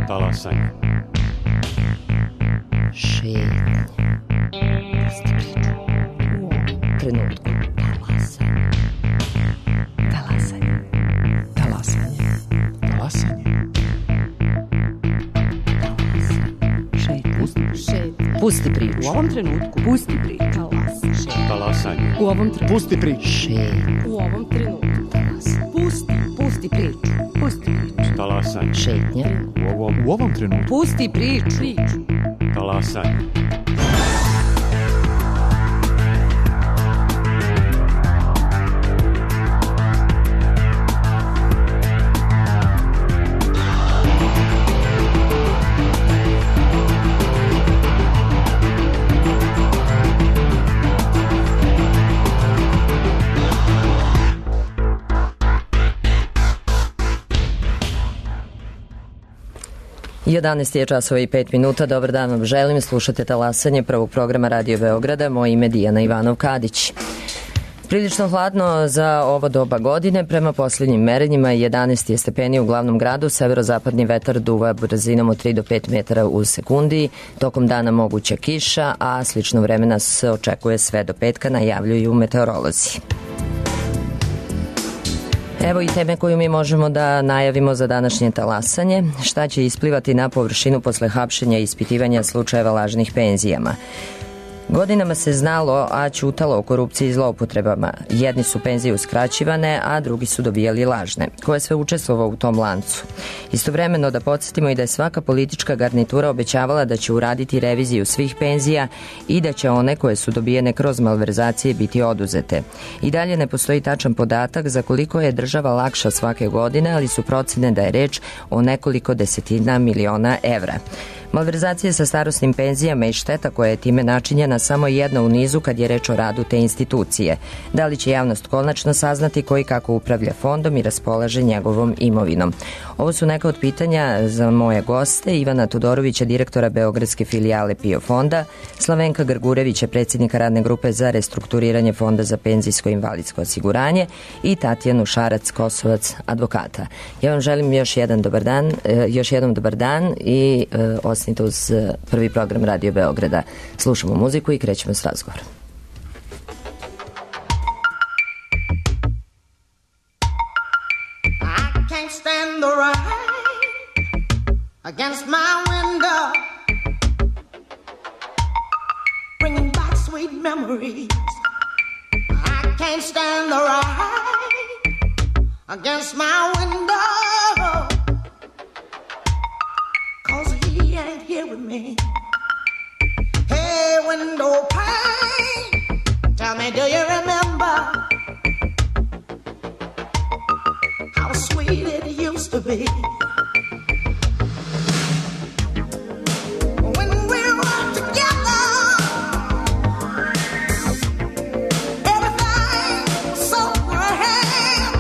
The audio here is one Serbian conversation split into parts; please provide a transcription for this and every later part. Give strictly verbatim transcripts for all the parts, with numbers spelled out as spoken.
Talasanje. Šetnje. Pusti priču. U ovom trenutku. Talasanje. Talasanje. Talasanje. Talasanje. Šetnje. Pusti priču. U ovom trenutku. Pusti priču. Talasanje. U ovom trenutku. Pusti priču. Šetnje. U ovom trenutku. Pusti. Pusti priču. Pusti priču. Talasanje. Šetnje. U ovom, U ovom trenutku. Pusti priču. Priču. talasanje. jedanaest je časova i pet minuta. Dobar dan vam želim. Slušate Talasanje prvog programa Radio Beograda. Moje ime Dijana Ivanov-Kadić. Prilično hladno za ovo doba godine. Prema posljednjim merenjima jedanaest je stepeni u glavnom gradu. Severozapadni vetar duva brzinom od tri do pet metara u sekundi. Tokom dana moguća kiša, a slično vremena se očekuje sve do petka, najavljuju meteorolozi. Evo i teme koju mi možemo da najavimo za današnje talasanje. Šta će isplivati na površinu posle hapšenja i ispitivanja slučajeva lažnih penzijama? Godinama se znalo, a ćutalo o korupciji i zloupotrebama. Jedni su penzije uskraćivane, a drugi su dobijali lažne. Ko je sve učestvovao u tom lancu? Istovremeno da podsjetimo i da je svaka politička garnitura obećavala da će uraditi reviziju svih penzija i da će one koje su dobijene kroz malverzacije biti oduzete. I dalje ne postoji tačan podatak za koliko je država lakša svake godine, ali su procene da je reč o nekoliko desetina miliona evra. Malverzacije sa starosnim penzijama i šteta koja je time načinjena samo jedna u nizu kad je reč o radu te institucije. Da li će javnost konačno saznati ko i kako upravlja fondom i raspolaže njegovom imovinom? Ovo su neka od pitanja za moje goste: Ivana Todorovića, direktora Beogradske filijale PIO fonda, Slavenka Grgurevića, predsjednika radne grupe za restrukturiranje Fonda za penzijsko i invalidsko osiguranje, i Tatjanu Šarac-Kosovac, advokata. Ja vam želim još jedan dobar dan, još jednom dobar dan i ostanite uz prvi program Radio Beograda. Slušamo muziku i krećemo s razgovorom. I can't stand the rain against my window, bringing back sweet memories. I can't stand the rain against my window, 'cause he ain't here with me. Hey, window pane, tell me, do you remember how sweet it used to be? When we were together, everything was so grand.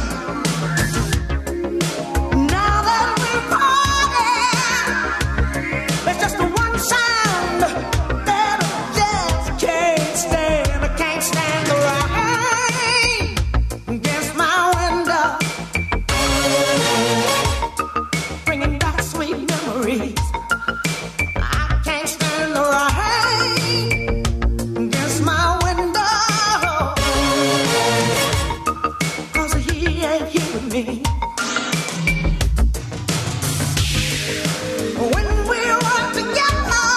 Now that we're parted, there's just one sound that I just can't stand. I can't stand the rain against my window, bringing back sweet memories. I can't stand the rain against my window, 'cause he ain't here with me. When we were together,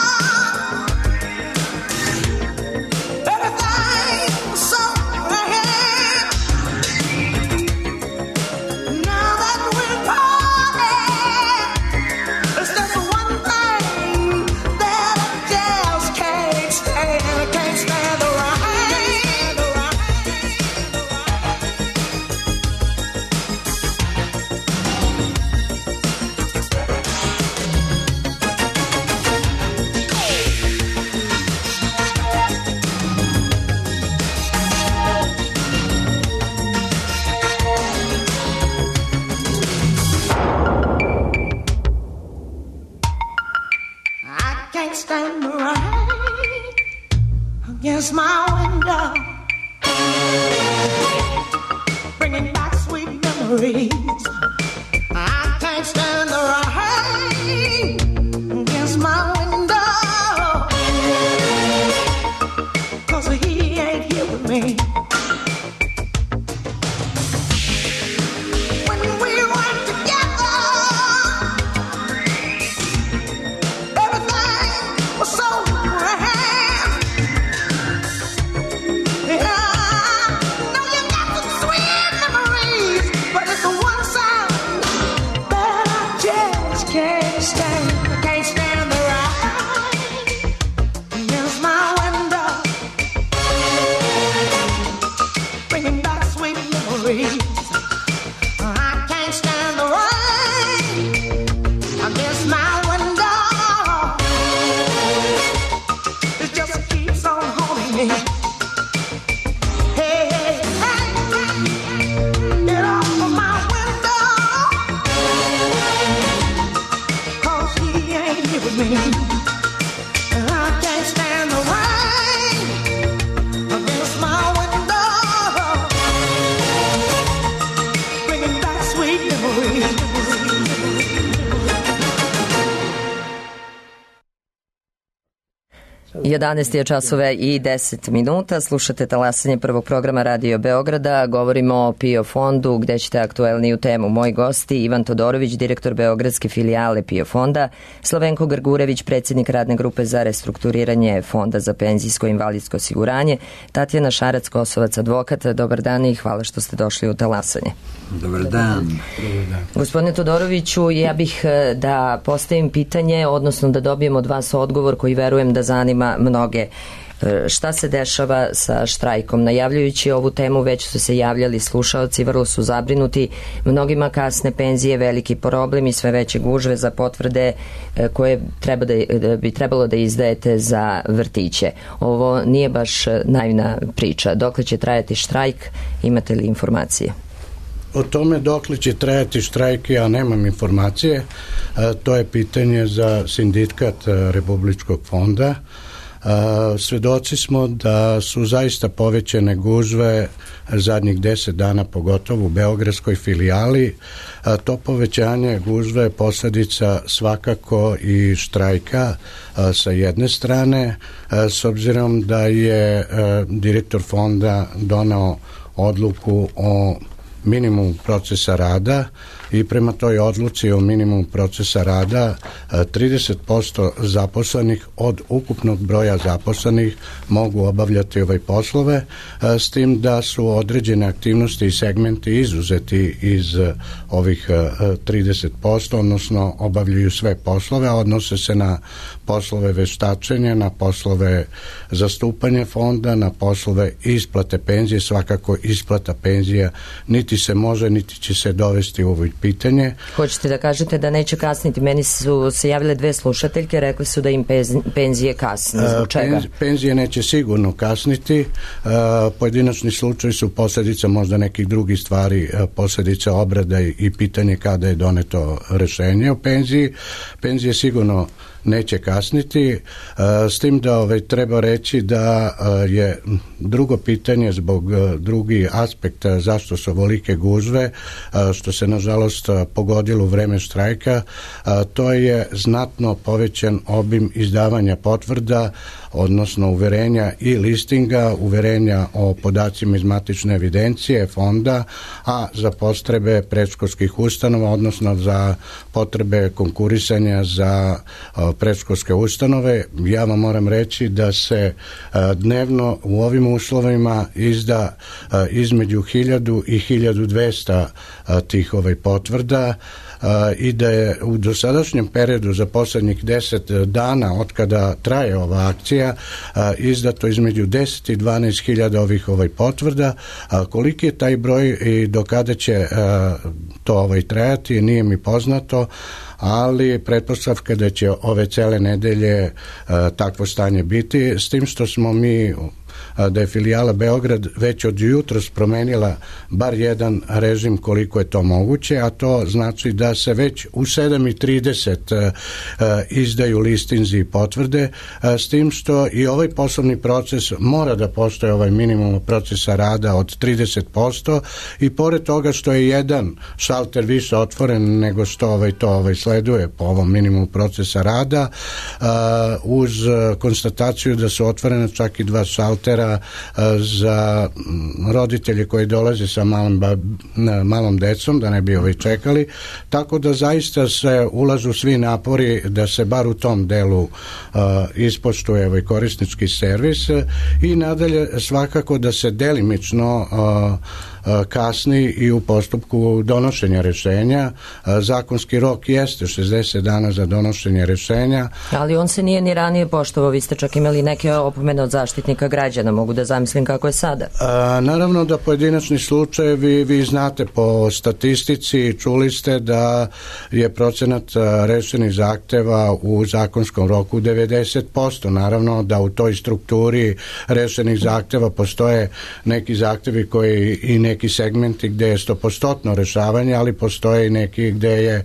everything was so grand. Now that we're parted, there's just one thing that I just can't stand. I can't stand the rain. I can't stand the rain against my window, bringing back sweet memories. I can't stand the rain memories. I can't stand the rain against my window. It just keeps on haunting me. Hey, hey, hey, get off of my window, 'cause he ain't here with me. I can't stand the rain against my window, bringing back sweet memories. jedanaest je časova i deset minuta. Slušate talasanje prvog programa Radio Beograda. Govorimo o PIO fondu gde ćete aktuelniju temu. Moji gosti Ivan Todorović, direktor beogradske filijale PIO fonda, Slavenko Grgurević, predsjednik radne grupe za restrukturiranje Fonda za penzijsko i invalidsko osiguranje, Tatjana Šarac Kosovac, advokat. Dobar dan i hvala što ste došli u talasanje. Dobar dan. Gospodine Todoroviću, ja bih da postavim pitanje, odnosno da dobijem od vas odgovor koji verujem da zanima mnoge. Šta se dešava sa štrajkom? Najavljujući ovu temu već su se javljali slušaoci, vrlo su zabrinuti. Mnogima kasne penzije, veliki problem i sve veće gužve za potvrde koje treba da, bi trebalo da izdajete za vrtiće. Ovo nije baš naivna priča. Dokle će trajati štrajk? Imate li informacije? O tome dokle će trajati štrajk, ja nemam informacije. E, to je pitanje za sindikat Republičkog fonda. E, svedoci smo da su zaista povećane gužve zadnjih deset dana, pogotovo u beogradskoj filijali. E, to povećanje gužve je posledica svakako i štrajka e, sa jedne strane, e, s obzirom da je e, direktor fonda donao odluku o minimum procesa rada i prema toj odluci o minimumu procesa rada trideset posto zaposlenih od ukupnog broja zaposlenih mogu obavljati ove poslove, s tim da su određene aktivnosti i segmenti izuzeti iz ovih trideset posto, odnosno obavljaju sve poslove, a odnose se na poslove veštačenja, na poslove zastupanja fonda, na poslove isplate penzije. Svakako isplata penzija niti se može, niti će se dovesti u ovo pitanje. Hoćete da kažete da neće kasniti? Meni su se javile dve slušateljke, rekli su da im penzije kasne. Zbog čega? Penzije neće sigurno kasniti. Pojedinačni slučaj su posljedica možda nekih drugih stvari, posljedica obrada i pitanje kada je doneto rešenje o penziji. Penzije sigurno neće kasniti, s tim da ovaj, treba reći da je drugo pitanje zbog drugi aspekt zašto su ovolike gužve, što se nažalost pogodilo u vreme štrajka, to je znatno povećan obim izdavanja potvrda, odnosno uverenja i listinga, uverenja o podacima iz matične evidencije fonda, a za potrebe predškolskih ustanova, odnosno za potrebe konkurisanja za predškolske ustanove. Ja vam moram reći da se dnevno u ovim uslovima izda između hiljadu i hiljadu dvesta tih ovaj potvrda, i da je u dosadašnjem periodu za poslednjih deset dana od kada traje ova akcija izdato između deset i dvanaest hiljada ovih ovaj potvrda. Koliki je taj broj i do kada će to ovaj trajati nije mi poznato, ali pretpostavka da će ove cele nedelje takvo stanje biti, s tim što smo mi da je filijala Beograd već od jutros promenila bar jedan režim koliko je to moguće, a to znači da se već u sedam i trideset izdaju listinzi i potvrde, s tim što i ovaj poslovni proces mora da postoje ovaj minimum procesa rada od trideset posto i pored toga što je jedan šalter više otvoren nego što ovaj to ovaj sleduje po ovom minimumu procesa rada, uz konstataciju da su otvorene čak i dva šaltera za roditelje koji dolaze sa malom, malom decom, da ne bi ovaj čekali, tako da zaista se ulažu svi napori da se bar u tom delu uh, ispoštuje ovaj korisnički servis i nadalje svakako da se delimično uh, kasni i u postupku donošenja rešenja. Zakonski rok jeste šezdeset dana za donošenje rešenja. Ali on se nije ni ranije poštovao, vi ste čak imali neke opomene od Zaštitnika građana, mogu da zamislim kako je sada. A, naravno da pojedinačni slučajevi, vi znate po statistici, čuli ste da je procenat rešenih zahteva u zakonskom roku devedeset posto. Naravno da u toj strukturi rešenih zahteva postoje neki zahtevi koji i neki segmenti gde je sto posto rešavanje, ali postoje i neki gde je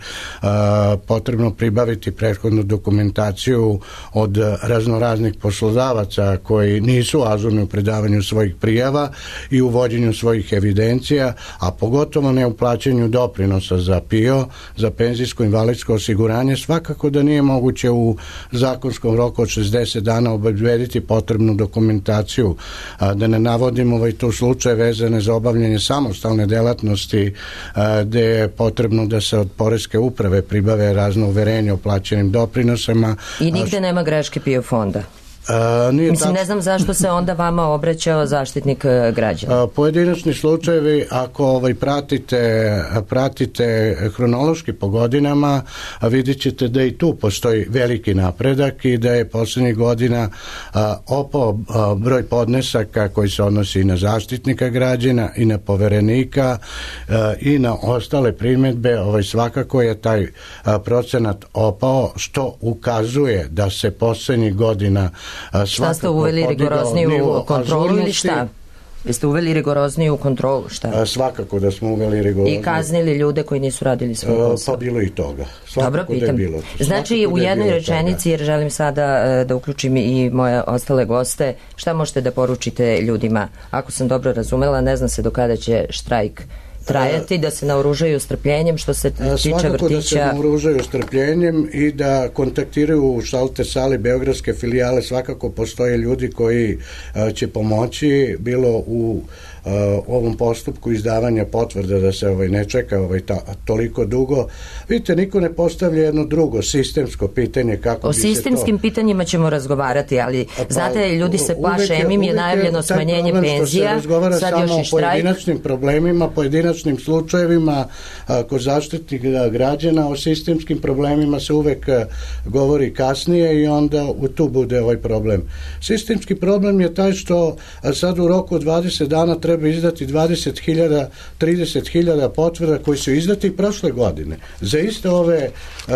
a, potrebno pribaviti prethodnu dokumentaciju od raznoraznih poslodavaca koji nisu ažurni u predavanju svojih prijava i u vođenju svojih evidencija, a pogotovo ne u plaćanju doprinosa za P I O, za penzijsko invalidsko osiguranje. Svakako da nije moguće u zakonskom roku od šezdeset dana obezbediti potrebnu dokumentaciju. A, da ne navodimo ovaj tu slučaj vezane za obavljanje samostalne delatnosti a, gde je potrebno da se od poreske uprave pribave razno uverenje o plaćenim doprinosima. I nigde nema greške P I O fonda. A, nije Mislim, tačno. ne znam zašto se onda vama obraćao Zaštitnik e, građana. A, pojedinačni slučajevi, ako ovaj, pratite, pratite hronološki po godinama, a vidjet ćete da i tu postoji veliki napredak i da je poslednjih godina a, opao a, broj podnesaka koji se odnosi i na Zaštitnika građana i na Poverenika a, i na ostale primedbe. Ovaj, svakako je taj a, procenat opao, što ukazuje da se poslednjih godina Šta ste uveli rigorozniju kontrolu ili šta? Jeste uveli rigorozniju kontrolu, šta? Svakako da smo uveli rigorozniju. I kaznili ljude koji nisu radili svoj posao. Pa bilo i toga. Svakako Dobro, pitam. Da je bilo. Znači, u jednoj rečenici, jer želim sada da uključim i moje ostale goste, šta možete da poručite ljudima? Ako sam dobro razumela, ne zna se do kada će štrajk trajati, da se naoružaju strpljenjem što se tiče vrtića. Svakako da se naoružaju strpljenjem i da kontaktiraju u šalter sali beogradske filijale. Svakako postoje ljudi koji će pomoći bilo u Uh, ovom postupku izdavanja potvrda, da se ovaj ne čeka ovaj ta, toliko dugo. Vidite, niko ne postavlja jedno drugo sistemsko pitanje kako o bi se to... O sistemskim pitanjima ćemo razgovarati, ali pa, znate, ljudi se plaše, em im je najavljeno smanjenje penzija, sad još i štrajk. O pojedinačnim problemima, pojedinačnim slučajevima a, kod Zaštitnika građana, o sistemskim problemima se uvek a, govori kasnije i onda u tu bude ovaj problem. Sistemski problem je taj što a, sad u roku dvadeset dana treba treba izdati dvadeset hiljada, trideset hiljada potvrda koji su izdati prošle godine. Za iste ove uh,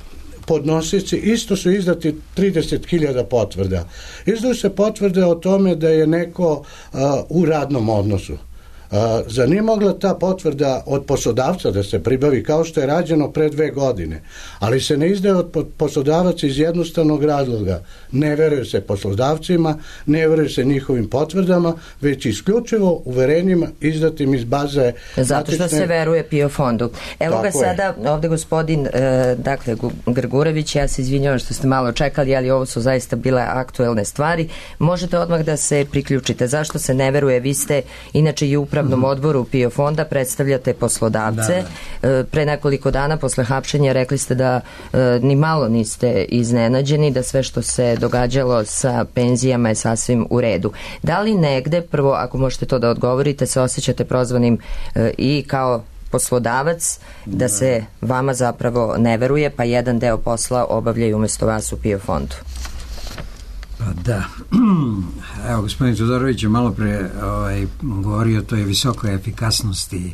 podnosioci isto su izdati trideset hiljada potvrda. Izdaju se potvrde o tome da je neko uh, u radnom odnosu. Uh, za nije mogla ta potvrda od poslodavca da se pribavi kao što je rađeno pre dve godine, ali se ne izdaje od poslodavaca iz jednostavnog razloga. Ne veruje se poslodavcima, ne veruje se njihovim potvrdama, već isključivo uverenjima izdatim iz baze. Zato što se veruje P I O fondu. Evo ga sada ovde gospodin e, dakle Grgurević, ja se izvinjavam što ste malo čekali, ali ovo su zaista bile aktuelne stvari. Možete odmah da se priključite. Zašto se ne veruje? Vi ste inače i u upravnom odboru P I O fonda, predstavljate poslodavce. Da, da. Pre nekoliko dana posle hapšenja rekli ste da e, ni malo niste iznenađeni, da sve što se događalo sa penzijama je sasvim u redu. Da li negde, prvo ako možete to da odgovorite, se osjećate prozvanim e, i kao poslodavac, da, da se vama zapravo ne veruje, pa jedan deo posla obavljaju umesto vas u P I O fondu? Pa da. Evo, gospodin Todorović je malo pre ovaj, govorio o toj visokoj efikasnosti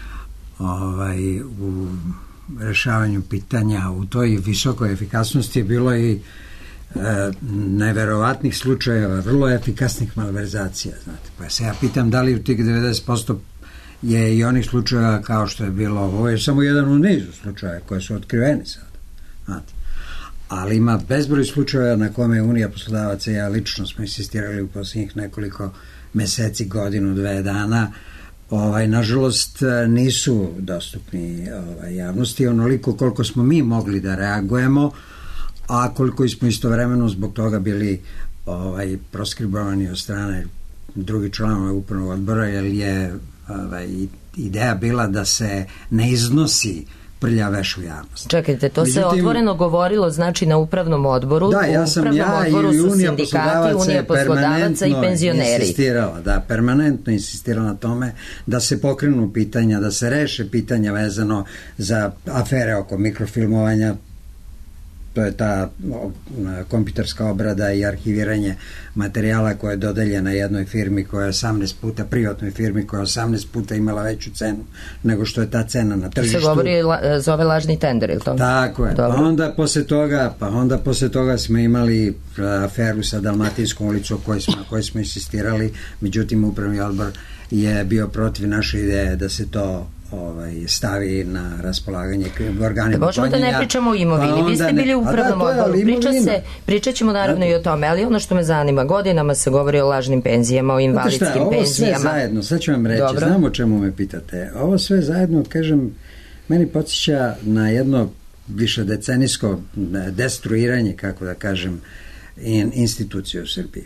ovaj, u rešavanju pitanja. U toj visokoj efikasnosti je bilo i e, neverovatnih slučajeva, vrlo efikasnih malverzacija. Znate. Pa se ja pitam da li u tih devedeset posto je i onih slučajeva kao što je bilo, ovo je samo jedan u nizu slučaja koje su otkriveni sad. Znate. Ali ima bezbroj slučajeva na kome je Unija poslodavaca, ja lično smo insistirali u posljednjih nekoliko meseci, godinu, dve dana, ovaj, nažalost nisu dostupni ovaj, javnosti onoliko koliko smo mi mogli da reagujemo, a koliko smo istovremeno zbog toga bili ovaj, proskribovani od strane drugih članova upravnog odbora, jer je ovaj, ideja bila da se ne iznosi prlja veš u javnost. Čekajte, to Međutim, se otvoreno govorilo, znači na upravnom odboru, da, ja u sam upravnom ja odboru i su Unija sindikati, Unija poslodavaca i penzioneri. Insistirala, da, permanentno insistirala na tome da se pokrenu pitanja, da se reše pitanja vezano za afere oko mikrofilmovanja. To je ta o, kompjuterska obrada i arhiviranje materijala koja je dodeljena jednoj firmi koja je osamnaest puta, privatnoj firmi koja je osamnaest puta imala veću cenu nego što je ta cena na tržištu. To se govori, la, zove lažni tender, ili to? Tako je. Dobro. Pa onda posle toga, pa onda posle toga smo imali aferu sa Dalmatinskom ulicom o kojoj smo, kojoj smo insistirali, međutim upravni odbor je bio protiv naše ideje da se to ovaj, stavi na raspolaganje organima. Da možemo da ne pričamo o imovini. Pa vi ste bili u upravnom da, odboru. Priča se, pričat ćemo naravno da. i o tome, ali ono što me zanima, godinama se govori o lažnim penzijama, o invalidskim šta, ovo penzijama. Ovo sve zajedno, sad ću vam reći, Dobro. znam o čemu me pitate. Ovo sve zajedno, kažem, meni podsjeća na jedno višedecenijsko destruiranje, kako da kažem, in, institucije u Srbiji.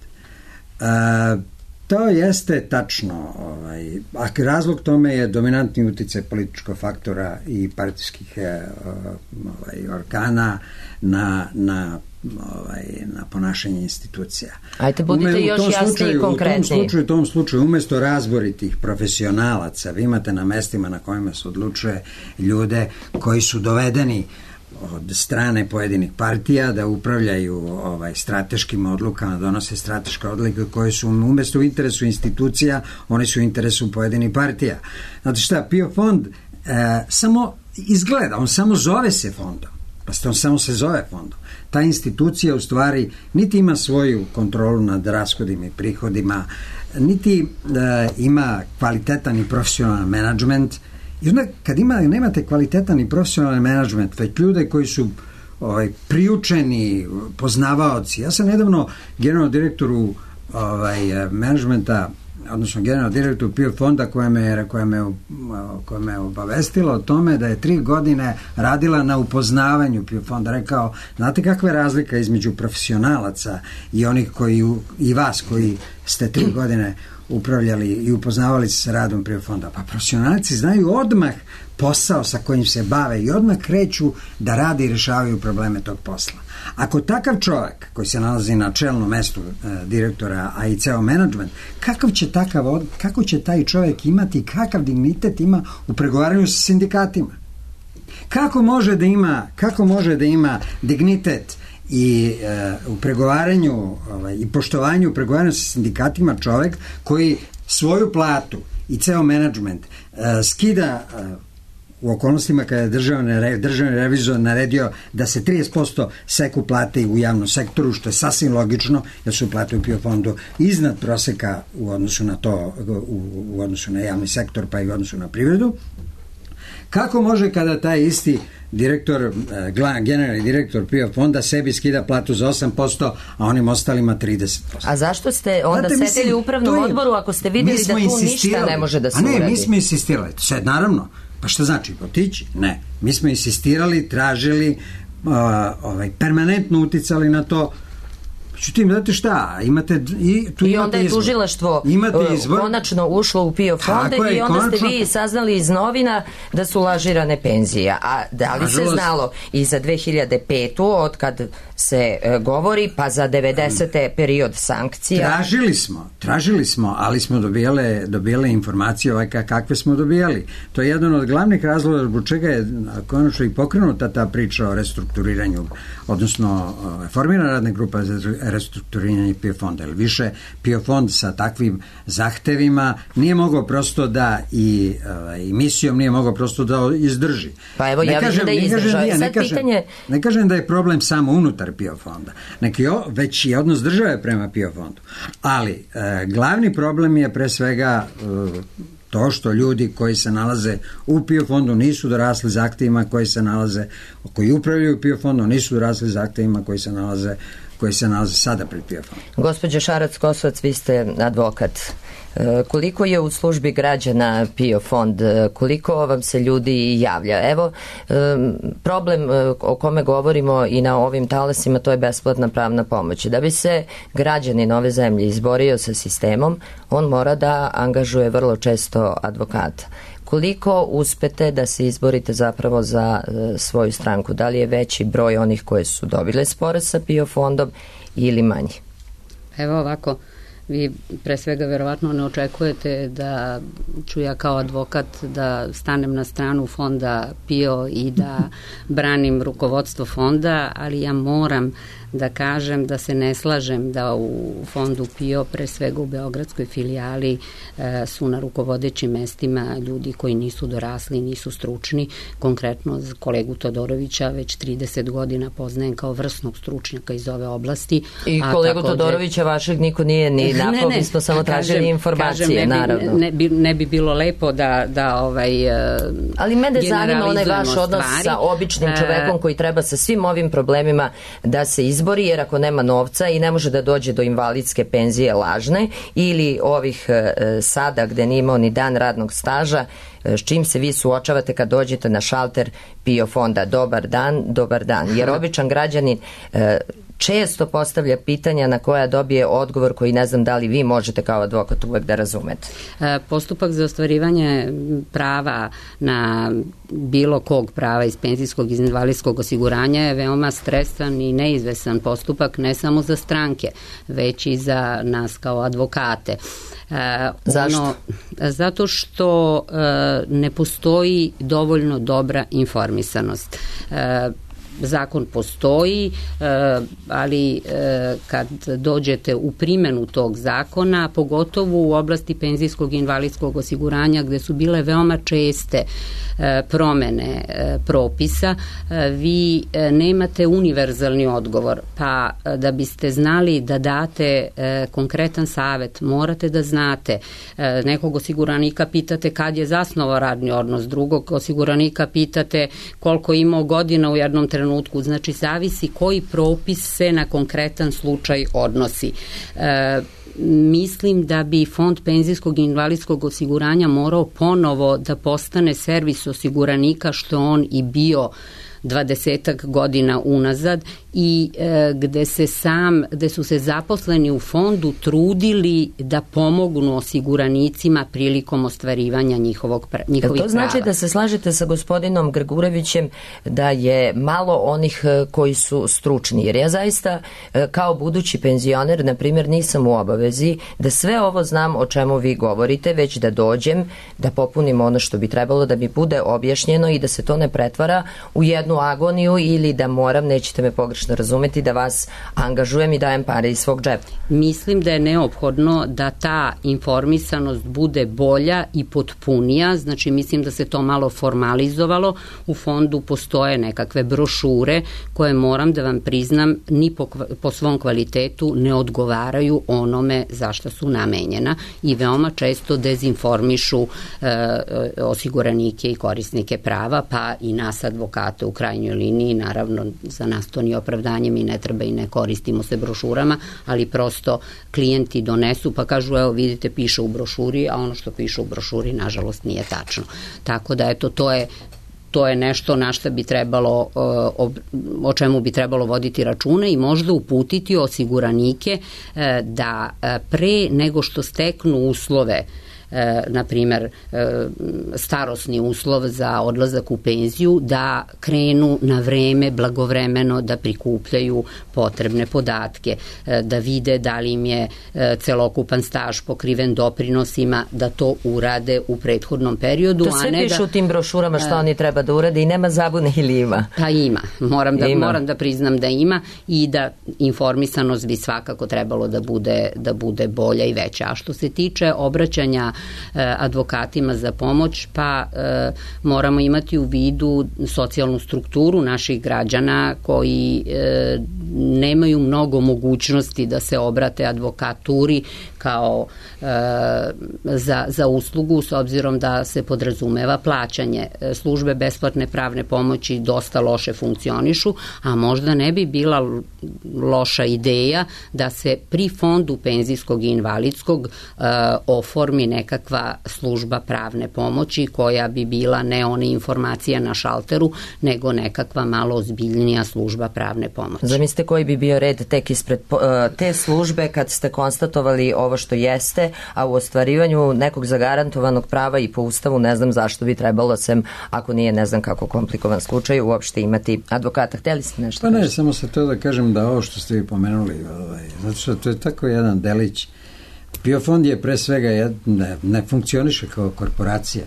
A, to jeste tačno, ovaj, a razlog tome je dominantni uticaj političkog faktora i partijskih ovaj, organa na, na, ovaj, na ponašanje institucija. Ajde, budite Ume, još jasniji i konkretniji. U tom slučaju, u tom slučaju, umesto razboritih profesionalaca, vi imate na mestima na kojima se odlučuje ljude koji su dovedeni od strane pojedinih partija da upravljaju ovaj, strateškim odlukama, donose strateške odluke koje su umjesto u interesu institucija, oni su u interesu pojedinih partija. Znate šta, PIO fond e, samo izgleda, on samo zove se fondom, pa on samo se zove fondom. Ta institucija u stvari niti ima svoju kontrolu nad rashodima i prihodima, niti e, ima kvalitetan i profesionalan menadžment. I onda kad ima, nemate kvalitetan i profesionalni menadžment, već ljude koji su ovaj, priučeni, poznavaoci. Ja sam nedavno generalnom direktoru ovaj, menadžmenta, odnosno generalnom direktoru PIO fonda koja me, koja, me, koja me obavestila o tome da je tri godine radila na upoznavanju PIO fonda. Rekao, znate kakva je razlika između profesionalaca i onih koji, i vas koji ste tri godine upravljali i upoznavali se sa radom PIO fonda. Pa profesionalci znaju odmah posao sa kojim se bave i odmah kreću da rade i rešavaju probleme tog posla. Ako takav čovjek koji se nalazi na čelnom mestu e, direktora, a i ceo menadžment, kakav će takav, kako će taj čovjek imati, kakav dignitet ima u pregovaranju sa sindikatima? Kako može da ima, kako može da ima dignitet i e, u pregovaranju ovaj, i poštovanju u pregovaranju sa sindikatima čovjek koji svoju platu i ceo menadžment e, skida e, u okolnostima kada je državni, državni revizor naredio da se trideset posto seku plate u javnom sektoru, što je sasvim logično, jer su plate u PIO fondu iznad proseka u odnosu na to, u, u odnosu na javni sektor pa i u odnosu na privredu. Kako može kada taj isti direktor, generalni direktor PIO fonda sebi skida platu za osam posto, a onim ostalima trideset posto? A zašto ste onda Znate, sedeli u upravnom je, odboru ako ste vidjeli da tu ništa ne može da se uradi? A ne, mi smo insistirali. Sve, naravno. Pa šta znači, otići? Ne. Mi smo insistirali, tražili, uh, ovaj, permanentno uticali na to. Međutim, znate šta, imate i, tu I onda je tužilaštvo konačno ušlo u PIO fonde i onda konačno ste vi saznali iz novina da su lažirane penzije. A da li se znalo i za dve hiljade petu od kad se e, govori, pa za devedesete period sankcija? Tražili smo, tražili smo, ali smo dobijale, dobijale informacije ovaj kakve smo dobijali. To je jedan od glavnih razloga zbog čega je konačno i pokrenuta ta priča o restrukturiranju, odnosno formirana radna grupa za restrukturiranje PIO fonda. Jer više PIO fond sa takvim zahtevima nije mogao prosto da i, i misijom nije mogao prosto da izdrži. Pa evo, ja vidim da je izdržao. Ne, ne, kažem, pitanje... ne kažem da je problem samo unutar PIO fonda, neki o, već i odnos države prema PIO fondu. Ali e, glavni problem je pre svega e, to što ljudi koji se nalaze u PIO fondu nisu dorasli zahtevima koji se nalaze, koji upravljaju PIO fondom, nisu dorasli zahtevima koji se nalaze koji se nalaze sada pred PIO fondom. Gospođo Šarac-Kosovac, vi ste advokat. Koliko je u službi građana PIO fond, koliko vam se ljudi javlja? Evo, problem o kome govorimo i na ovim talasima, to je besplatna pravna pomoć. Da bi se građanin ove zemlje izborio sa sistemom, on mora da angažuje vrlo često advokata. Koliko uspete da se izborite zapravo za svoju stranku? Da li je veći broj onih koje su dobile spore sa PIO fondom ili manji? Evo ovako, vi pre svega verovatno ne očekujete da ću ja kao advokat da stanem na stranu fonda PIO i da branim rukovodstvo fonda, ali ja moram da kažem da se ne slažem da u fondu PIO, pre svega u beogradskoj filijali, e, su na rukovodećim mestima ljudi koji nisu dorasli, nisu stručni. Konkretno kolegu Todorovića već trideset godina poznajem kao vrsnog stručnjaka iz ove oblasti. I kolegu takođe, Todorovića vašeg niko nije ni napao, mi smo samo tražili kažem, informacije, kažem, ne naravno. Bi, ne, bi, ne bi bilo lepo da, da ovaj, ali mene zanima onaj vaš odnos stvari. Sa običnim čovekom koji treba sa svim ovim problemima da se izbori, jer ako nema novca i ne može da dođe do invalidske penzije lažne ili ovih e, sada gde nije imao ni dan radnog staža, e, s čim se vi suočavate kad dođete na šalter PIO fonda? Dobar dan, dobar dan. Jer običan građanin e, često postavlja pitanja na koja dobije odgovor koji ne znam da li vi možete kao advokat uvek da razumete. Postupak za ostvarivanje prava na bilo kog prava iz penzijskog i invalidskog osiguranja je veoma stresan i neizvesan postupak ne samo za stranke, već i za nas kao advokate. Zašto? Ono, zato što ne postoji dovoljno dobra informisanost. Zakon postoji, ali kad dođete u primenu tog zakona, pogotovo u oblasti penzijskog i invalidskog osiguranja, gde su bile veoma česte promene propisa, vi nemate univerzalni odgovor, pa da biste znali da date konkretan savet, morate da znate. Nekog osiguranika pitate kad je zasnovao radni odnos, drugog osiguranika pitate koliko imao godina u jednom trenutku, znači zavisi koji propis se na konkretan slučaj odnosi. E, mislim da bi Fond penzijskog i invalidskog osiguranja morao ponovo da postane servis osiguranika, što on i bio dvadesetak godina unazad i e, gde se sam, gde su se zaposleni u fondu trudili da pomognu osiguranicima prilikom ostvarivanja njihovog, njihovih prava. To znači da se slažete sa gospodinom Grgurevićem da je malo onih koji su stručni, jer ja zaista kao budući penzioner, na primjer, nisam u obavezi da sve ovo znam o čemu vi govorite, već da dođem, da popunim ono što bi trebalo da mi bude objašnjeno i da se to ne pretvara u jednu agoniju ili da moram, nećete me pogrešno razumeti, da vas angažujem i dajem pare iz svog džepa. Mislim da je neophodno da ta informisanost bude bolja i potpunija, znači mislim da se to malo formalizovalo. U fondu postoje nekakve brošure koje, moram da vam priznam, ni po, po svom kvalitetu ne odgovaraju onome za šta su namenjena i veoma često dezinformišu e, osiguranike i korisnike prava, pa i nas advokate u krajnjoj liniji. Naravno, za nas to nije opravdanje, mi ne treba i ne koristimo se brošurama, ali prosto klijenti donesu pa kažu, evo vidite, piše u brošuri, a ono što piše u brošuri nažalost nije tačno. Tako da eto, to je to je nešto na što bi trebalo, o čemu bi trebalo voditi račune i možda uputiti osiguranike da pre nego što steknu uslove, na primer starosni uslov za odlazak u penziju, da krenu na vreme, blagovremeno da prikupljaju potrebne podatke, da vide da li im je celokupan staž pokriven doprinosima, da to urade u prethodnom periodu. To sve piše u tim brošurama što oni treba da urade i nema zabune ili ima? Pa ima, moram da, ima. moram da priznam da ima i da informisanost bi svakako trebalo da bude, da bude bolja i veća. A što se tiče obraćanja advokatima za pomoć, pa e, moramo imati u vidu socijalnu strukturu naših građana koji e, nemaju mnogo mogućnosti da se obrate advokaturi kao e, za, za uslugu, s obzirom da se podrazumeva plaćanje. Službe besplatne pravne pomoći dosta loše funkcionišu, a možda ne bi bila loša ideja da se pri fondu penzijskog i invalidskog e, oformi nekakva služba pravne pomoći koja bi bila ne one informacija na šalteru, nego nekakva malo ozbiljnija služba pravne pomoći. Zamislite koji bi bio red tek ispred te službe kad ste konstatovali ovo što jeste, a u ostvarivanju nekog zagarantovanog prava i po ustavu ne znam zašto bi trebalo, sem ako nije ne znam kako komplikovan slučaj, uopšte imati advokata. Hteli ste nešto? Pa ne, kažete? Samo se to da kažem da ovo što ste vi pomenuli, ovaj, zato što to je tako jedan delić. PIO fond je pre svega jed, ne, ne funkcioniše kao korporacija.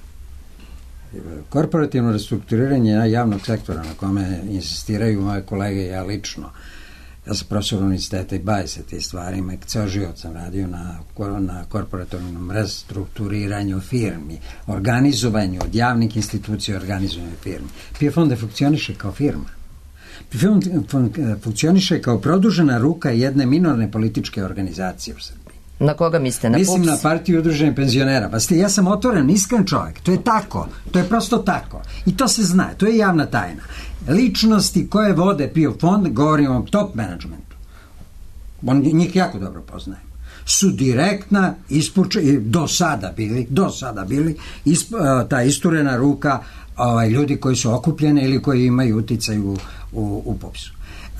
Korporativno restrukturiranje javnog sektora na kome insistiraju moje kolege i ja lično. Ja sam profesor univerziteta i bavim se tim stvarima i ceo život sam radio na, na korporativnom restrukturiranju firmi, organizovanju od javnih institucija, organizovanju firmi. PIO fond ne funkcioniše kao firma. PIO fond funkcioniše kao produžena ruka jedne minorne političke organizacije u Srbiji. Na koga mislite? Na Mislim P U P S? na partiju udruženja penzionera. Pa ste, ja sam otvoren, iskren čovjek. To je tako. To je prosto tako. I to se zna. To je javna tajna. Ličnosti koje vode PIO fond, govorimo o top managementu. On, njih jako dobro poznajem. Su direktna, ispuče, do sada bili, do sada bili, isp, ta isturena ruka ovaj, ljudi koji su okupljeni ili koji imaju uticaj u, u, u P U P S-u.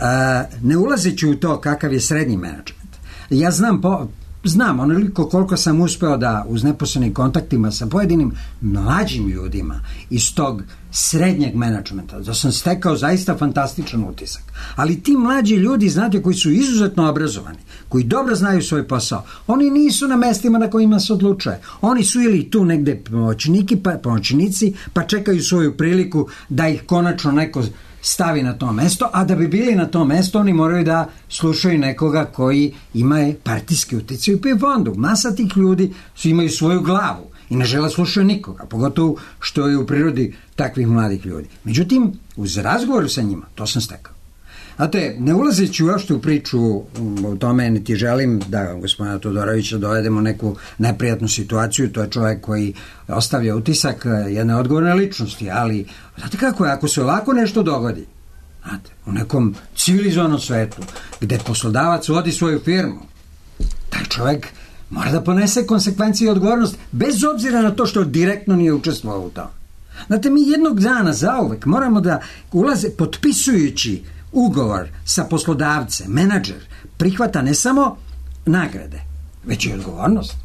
Ne ulazeći u to kakav je srednji menadžment. Ja znam po, Znam onoliko koliko sam uspeo da uz neposrednim kontaktima sa pojedinim mlađim ljudima iz tog srednjeg menadžmenta, da sam stekao zaista fantastičan utisak. Ali ti mlađi ljudi, znate, koji su izuzetno obrazovani, koji dobro znaju svoj posao, oni nisu na mestima na kojima se odlučuje. Oni su ili tu negde pomoćniki, pa, pomoćnici, pa čekaju svoju priliku da ih konačno neko stavi na to mesto, a da bi bili na to mesto oni moraju da slušaju nekoga koji ima partijski uticaj u PIO fondu. Masa tih ljudi su imaju svoju glavu i ne žele slušaju nikoga, pogotovo što je u prirodi takvih mladih ljudi. Međutim, uz razgovor sa njima, to sam stekao. Znate, ne ulazeći uopšte u priču o tome, niti želim da gospodina Todorovića dovedemo neku neprijatnu situaciju, to je čovjek koji ostavlja utisak jedne odgovorne ličnosti, ali znate kako je, ako se ovako nešto dogodi, znate, u nekom civilizovanom svetu, gde poslodavac vodi svoju firmu, taj čovjek mora da ponese konsekvencije i odgovornost, bez obzira na to što direktno nije učestvovao u tome. Znate, mi jednog dana zauvek moramo da ulaze, potpisujući ugovor sa poslodavcem, menadžer prihvata ne samo nagrade, već i odgovornost.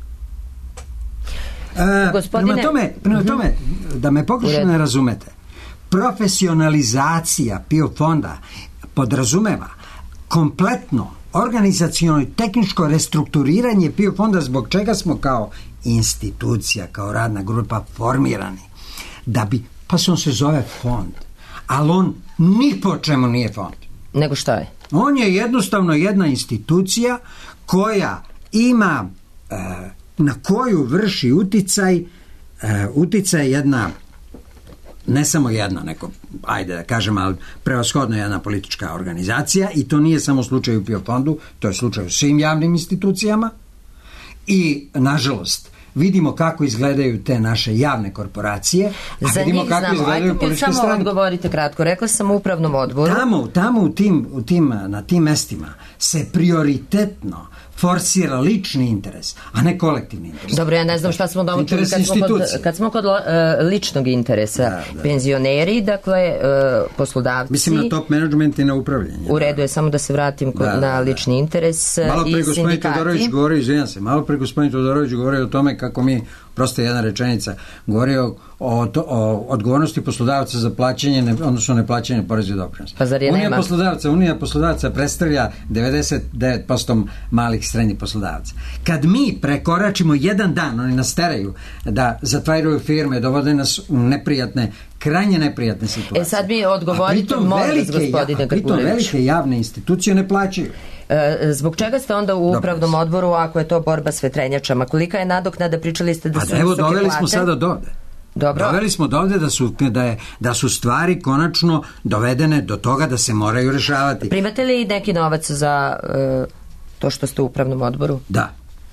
E, Gospodine... Prema tome, prema tome da me pogrešno ne razumete, profesionalizacija PIO fonda podrazumeva kompletno organizaciono i tehničko restrukturiranje PIO fonda, zbog čega smo kao institucija, kao radna grupa formirani. Da bi, pa se on se zove fond, ali on ni po čemu nije fond. Nego šta je? On je jednostavno jedna institucija koja ima, e, na koju vrši uticaj, e, uticaj jedna, ne samo jedna, neko, ajde da kažem, ali prevashodno jedna politička organizacija, i to nije samo slučaj u PIO fondu, to je slučaj u svim javnim institucijama i, nažalost, vidimo kako izgledaju te naše javne korporacije, a za vidimo njih kako znamo. izgledaju Ajde, političke samo stranke. odgovorite kratko. Rekla sam u upravnom odboru. Tamo, tamo u tim, u tim, na tim mestima se prioritetno forsira lični interes, a ne kolektivni interes. Dobro, ja ne znam šta smo dovoljili kad, smo kod, kad smo kod uh, ličnog interesa. Da, da. Penzioneri, dakle, uh, poslodavci... Mislim na top management i na upravljanje. U redu je, samo da se vratim kod, da, da, na lični da. interes Malo pre i gospodin sindikati. Todorović govori, izvinjam se, malo pre gospodin Todorović govori o tome kako mi, prosto jedna rečenica, govori o, o, to, o odgovornosti poslodavca za plaćanje, ne, odnosno neplaćanje poreza i doprinosa. Pa zar je Unija nema? poslodavca, Unija poslodavca predstavlja devedeset devet posto malih i srednjih poslodavaca. Kad mi prekoračimo jedan dan, oni nas teraju da zatvaraju firme, dovode nas u neprijatne, krajnje neprijatne situacije. E sad mi odgovorite, A molim vas, velike, gospodine a pritom Grgurević. velike javne institucije ne plaćaju. E, zbog čega ste onda u upravnom odboru ako je to borba s vetrenjačama? Kolika je nadoknada? Pričali ste da Pa su da, evo, visoke doveli plate. smo sada dovde. Dobro. Doveli smo dovde da su, da, je, da su stvari konačno dovedene do toga da se moraju rešavati. Primate li neki novac za e, to što ste u upravnom odboru? Da.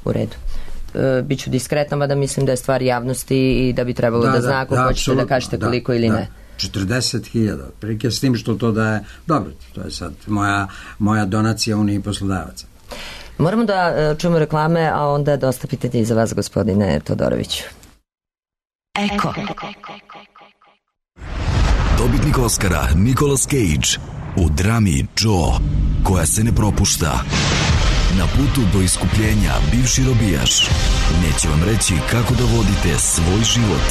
U redu. E, biću diskretna, mada mislim da je stvar javnosti i da bi trebalo da, da zna ako hoćete apsolutno, da kažete da, koliko ili da. ne. četrdeset hiljada, prilike s tim što to daje, dobro, to je sad moja, moja donacija Uniji poslodavaca. Moramo da čujemo reklame, a onda dosta pitanja i za vas, gospodine Todoroviću. Eko. Dobitnik Oscara Nicolas Cage u drami Joe, koja se ne propušta. Na putu do iskupljenja bivši robijaš neće vam reći kako da vodite svoj život.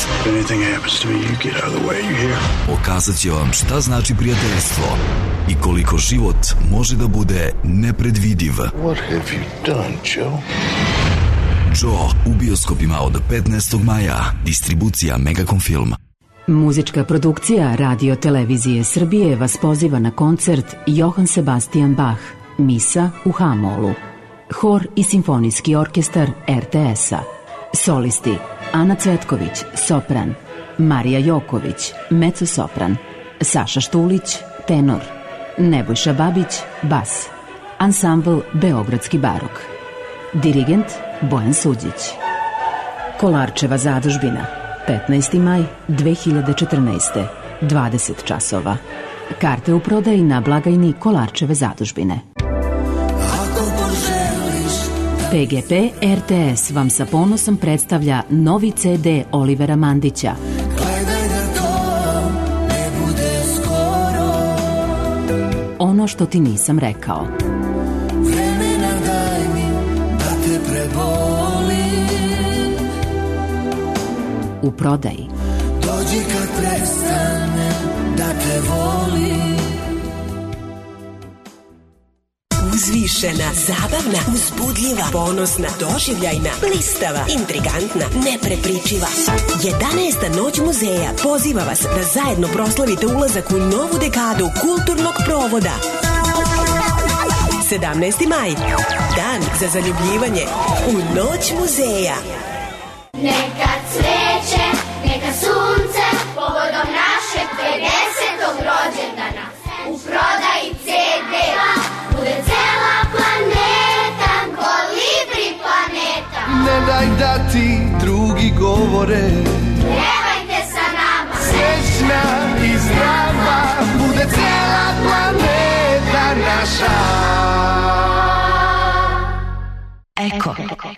Pokazat će vam šta znači prijateljstvo i koliko život može da bude nepredvidiv. What have you done, Joe? Joe u bioskopima od petnaestog maja. Distribucija Megacom Film. Muzička produkcija Radio Televizije Srbije vas poziva na koncert Johann Sebastian Bach, Misa u H-molu. Hor i simfonijski orkestar er te es-a. Solisti Ana Cvetković, sopran, Marija Joković, mezzo-sopran, Saša Štulić, tenor, Nebojša Babić, bas. Ansambl Beogradski barok. Dirigent Bojan Suđić. Kolarčeva zadužbina, petnaesti maj dve hiljade četrnaeste, dvadeset časova. Karte u prodaji na blagajni Kolarčeve zadužbine. pe ge pe er te es vam sa ponosom predstavlja novi ce de Olivera Mandića. Ono što ti nisam rekao. U prodaji. Dođi kad prestane da te volim. Uzvišena, zabavna, uzbudljiva, ponosna, doživljajna, blistava, intrigantna, neprepričiva. jedanaesta noć muzeja poziva vas da zajedno proslavite ulazak u novu dekadu kulturnog provoda. sedamnaesti maj, dan za zaljubljivanje u Noć muzeja. Neka cveće, neka sunce, povodom našeg pedesetog rođendana. U prodaji ce de bude cela planeta, Kolibri planeta. Ne daj da ti drugi govore, Pevajte sa nama, srećna i zdrava, bude cela planeta naša. Eko.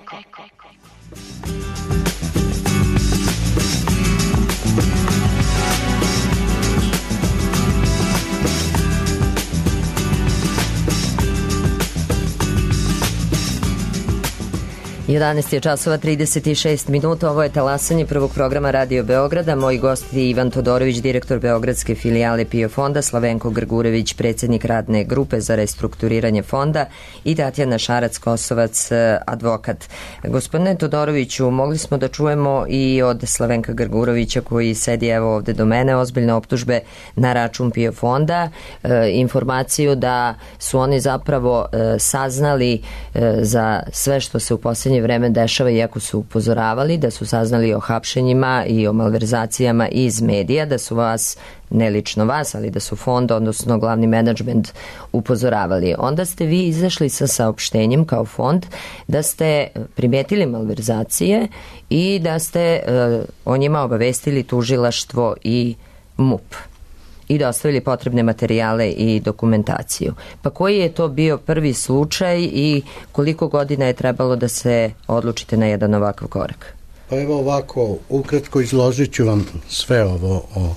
jedanaest je časova trideset šest minuta, ovo je talasanje prvog programa Radio Beograda. Moji gosti Ivan Todorović, direktor Beogradske filijale PIO fonda, Slavenko Grgurević, predsjednik radne grupe za restrukturiranje fonda i Tatjana Šarac-Kosovac, advokat. Gospodine Todoroviću, mogli smo da čujemo i od Slavenka Grgurevića koji sedi evo ovde do mene, ozbiljne optužbe na račun PIO fonda, e, informaciju da su oni zapravo e, saznali e, za sve što se u posljednje vreme dešava, iako su upozoravali, da su saznali o hapšenjima i o malverzacijama iz medija, da su vas, ne lično vas, ali da su fond, odnosno glavni menadžment upozoravali. Onda ste vi izašli sa saopštenjem kao fond da ste primetili malverzacije i da ste uh, o njima obavestili tužilaštvo i M U P i dostavili potrebne materijale i dokumentaciju. Pa koji je to bio prvi slučaj i koliko godina je trebalo da se odlučite na jedan ovakav korak? Pa evo ovako, ukratko izložit ću vam sve ovo o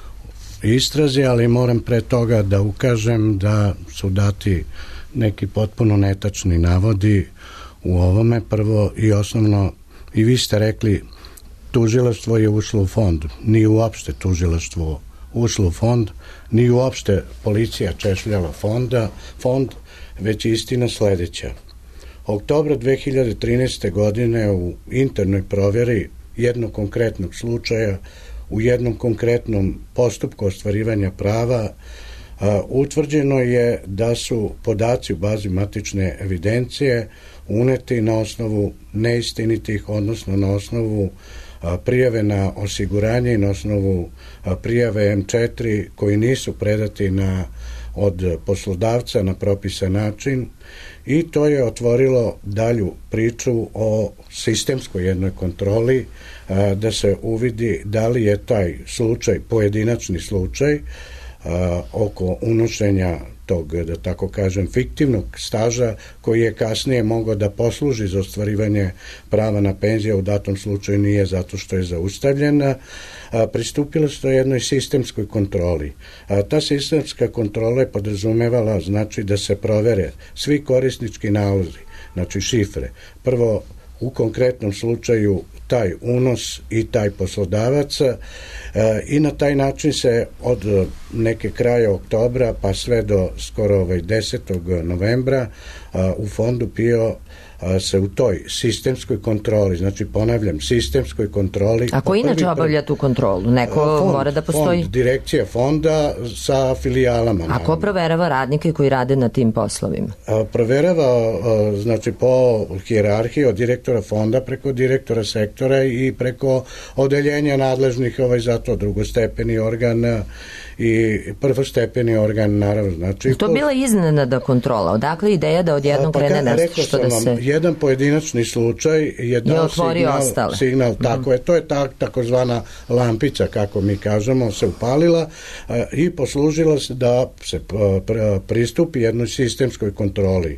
istrazi, ali moram pre toga da ukažem da su dati neki potpuno netačni navodi u ovome. Prvo i osnovno, i vi ste rekli, tužilaštvo je ušlo u fond. Nije uopšte tužilaštvo ušlo u fond, nije uopšte policija češljala fonda, fond, već istina sledeća. Oktobra dve hiljade trinaeste. godine u internoj provjeri jednog konkretnog slučaja, u jednom konkretnom postupku ostvarivanja prava, a, utvrđeno je da su podaci u bazi matične evidencije uneti na osnovu neistinitih, odnosno na osnovu a, prijave na osiguranje i na osnovu a, prijave em četiri koji nisu predati na od poslodavca na propisan način i to je otvorilo dalju priču o sistemskoj jednoj kontroli, a, da se uvidi da li je taj slučaj, pojedinačni slučaj a, oko unošenja tog, da tako kažem, fiktivnog staža koji je kasnije mogao da posluži za ostvarivanje prava na penziju, u datom slučaju nije zato što je zaustavljena. A, pristupilo se to jednoj sistemskoj kontroli. A, ta sistemska kontrola je podrazumevala, znači, da se provere svi korisnički nalozi, znači šifre. Prvo, u konkretnom slučaju taj unos i taj poslodavac e, i na taj način se od neke kraja oktobra pa sve do skoro ovaj desetog novembra a, u fondu PIO a, se u toj sistemskoj kontroli, znači ponavljam, sistemskoj kontroli. A ko inače obavlja tu kontrolu? Neko fond, mora da postoji? Fond, direkcija fonda sa filijalama. A ko proverava radnike koji rade na tim poslovima? A, proverava, a, znači, po hijerarhiji od direktora fonda preko direktora sektora i preko odeljenja nadležnih ovaj, za to drugostepeni organ i prvostepeni organ, naravno. Znači, to je bila iznenada kontrola. Odakle ideja da odjednom pa, krene nešto što da se... Jedan pojedinačni slučaj je dao signal, signal tako mm. je, to je ta, takozvana lampica, kako mi kažemo, se upalila a, i poslužila se da se pr, pristupi jednoj sistemskoj kontroli.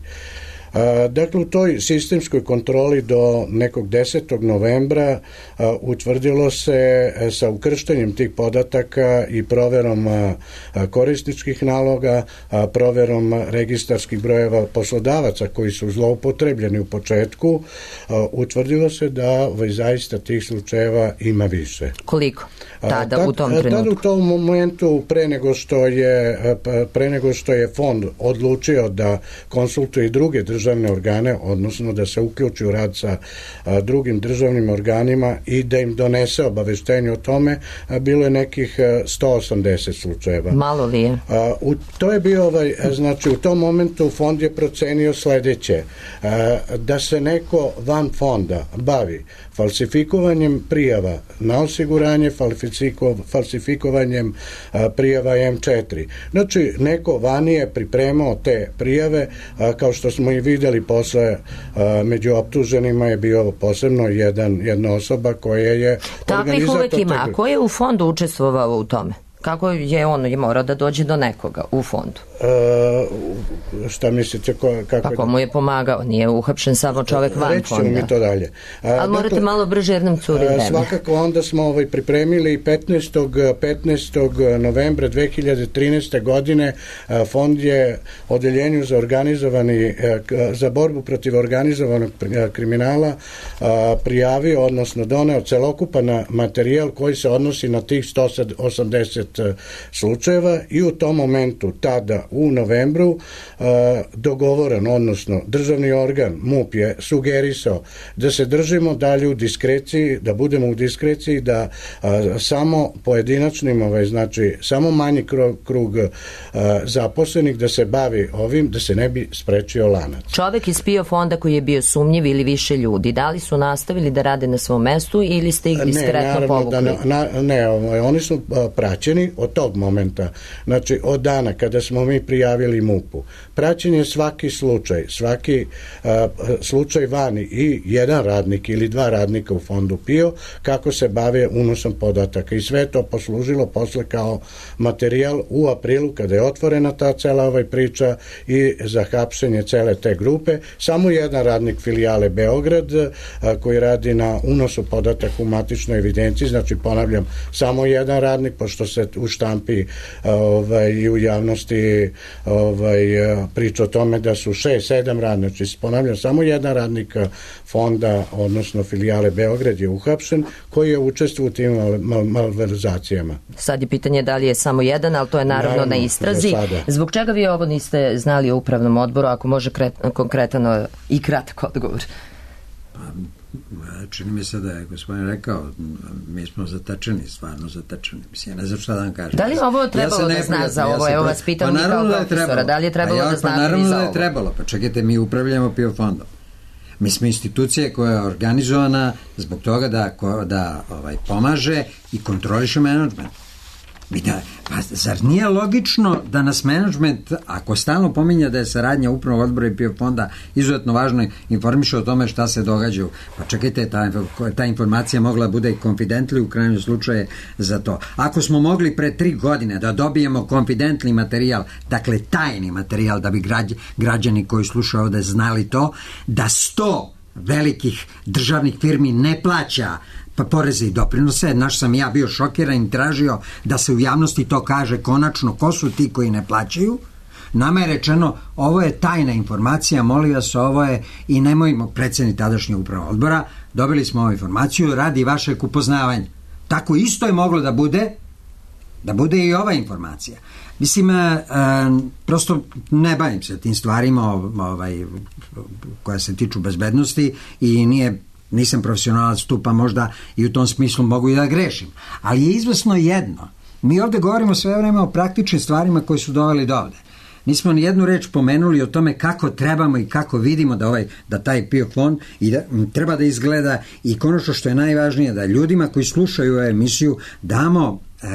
A, dakle, u toj sistemskoj kontroli do nekog desetog novembra a, utvrdilo se a, sa ukrštenjem tih podataka i proverom a, a, korisničkih naloga, a, proverom registarskih brojeva poslodavaca koji su zloupotrebljeni u početku, a, utvrdilo se da ovaj, zaista tih slučajeva ima više. Koliko? Tada, a, tad, u tom trenutku? Tada u tom momentu, pre nego što je, pre nego što je fond odlučio da konsultuje i druge države državne organe, odnosno da se uključi u rad sa a, drugim državnim organima i da im donese obaveštenje o tome, a, bilo je nekih a, sto osamdeset slučajeva. Malo li je? A, u, to je bio ovaj, znači u tom momentu fond je procenio sledeće, a, da se neko van fonda bavi falsifikovanjem prijava na osiguranje, falsifikovanjem a, prijava em četiri. Znači, neko vani je pripremao te prijave, a, kao što smo i vidjeli posle, a, među optuženima je bio posebno jedan, jedna osoba koja je takvih uvek ima. A ko je u fondu učestvovao u tome? Kako je on je morao da dođe do nekoga u fondu? Uh, šta mislite? Ko, kako pa ko mu je pomagao? Nije uhapšen samo čovek van reći fonda. Reći mi to dalje. Uh, Ali morate dakle, malo brže jer nam curi vreme. Svakako onda smo ovaj, pripremili petnaestog novembra dve hiljade trinaeste. godine uh, fond je odeljenju za organizovani uh, za borbu protiv organizovanog kriminala uh, prijavio, odnosno doneo celokupan materijal koji se odnosi na tih sto osamdeset slučajeva i u tom momentu tada u novembru uh, dogovoren, odnosno državni organ M U P je sugerisao da se držimo dalje u diskreciji, da budemo u diskreciji, da uh, samo pojedinačnim, ovaj, znači samo manji krug, krug uh, zaposlenih da se bavi ovim, da se ne bi sprečio lanac. Čovek iz PIO fonda koji je bio sumnjiv ili više ljudi, da li su nastavili da rade na svom mestu ili ste ih diskretno ne, povukli? Da, na, ne, oni su uh, praćeni od tog momenta, znači od dana kada smo mi prijavili M U P-u. Praćen je svaki slučaj, svaki uh, slučaj vani i jedan radnik ili dva radnika u fondu PIO, kako se bave unosom podataka i sve to poslužilo posle kao materijal u aprilu kada je otvorena ta cela ovaj priča i za hapšenje cele te grupe. Samo jedan radnik filijale Beograd uh, koji radi na unosu podataka u matičnoj evidenciji, znači ponavljam, samo jedan radnik, pošto se u štampi ovaj, i u javnosti ovaj, priča o tome da su šest, sedam radnika, znači ponavljam, samo jedan radnik fonda, odnosno filijale Beograd je uhapšen, koji je učestvovao u tim mal, malverzacijama. Sad je pitanje da li je samo jedan, ali to je naravno, naravno na istrazi. Zbog čega vi ovo niste znali u upravnom odboru, ako može kret, konkretan i kratak odgovor? Čini mi se da je gospodin rekao, mi smo zatečeni, stvarno zatečeni. Mislim, ja ne znam šta da vam kažem. Da li ovo trebalo ja da zna za ovo? Ja Evo vas pitam pa mi kao profesora, da li je trebalo ja, da znate pa vi za ovo? Naravno da je trebalo, pa čekajte, mi upravljamo PIO fondom. Mi smo institucija koja je organizovana zbog toga da, da ovaj, pomaže i kontroliše menadžment. Da, pa zar nije logično da nas menadžment, ako stalno pominja da je saradnja upravnog odbora i PIO fonda izuzetno važno, informiše o tome šta se događa, pa čekajte, ta, ta informacija mogla bude i konfidentli u krajnjem slučaju za to. Ako smo mogli pre tri godine da dobijemo konfidentni materijal, dakle tajni materijal, da bi građ, građani koji slušaju ovde znali to, da sto velikih državnih firmi ne plaća pa poreze i doprinose, naš sam ja bio šokiran i tražio da se u javnosti to kaže konačno ko su ti koji ne plaćaju. Nama je rečeno, ovo je tajna informacija, molim vas, ovo je, i nemojmo, predsjednik tadašnjeg upravnog odbora, dobili smo ovu informaciju radi vašeg upoznavanja. Tako isto je moglo da bude, da bude i ova informacija. Mislim, e, prosto ne bavim se tim stvarima ovaj, koja se tiču bezbednosti i nije nisam profesionalac tu, pa možda i u tom smislu mogu i da grešim. Ali je izvesno jedno. Mi ovde govorimo sve vreme o praktičnim stvarima koji su doveli do ovde. Nismo ni jednu reč pomenuli o tome kako trebamo i kako vidimo da, ovaj, da taj PIO fond i da, m, treba da izgleda i konačno što je najvažnije da ljudima koji slušaju ovu emisiju damo e,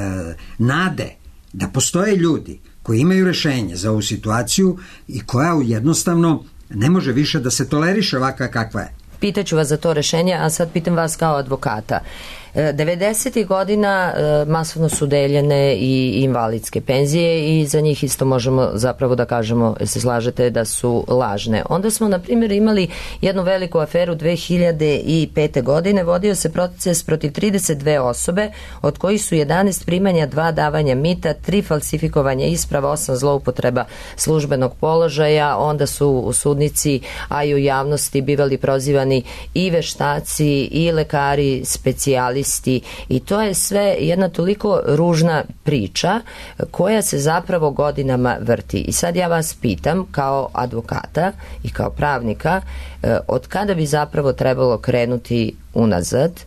nade da postoje ljudi koji imaju rešenje za ovu situaciju i koja jednostavno ne može više da se toleriše ovakva kakva je. Pitaću vas za to rešenje, a sad pitam vas kao advokata. devedesetih godina masovno su deljene i invalidske penzije i za njih isto možemo zapravo da kažemo, se slažete, da su lažne. Onda smo, na primjer, imali jednu veliku aferu dve hiljade pete. godine. Vodio se proces protiv trideset dve osobe, od kojih su jedanaest primanja, dva davanja mita, tri falsifikovanja isprava, osam zloupotreba službenog položaja. Onda su u sudnici, a i u javnosti bivali prozivani i veštaci i lekari, specijalisti, i to je sve jedna toliko ružna priča koja se zapravo godinama vrti. I sad ja vas pitam kao advokata i kao pravnika, od kada bi zapravo trebalo krenuti unazad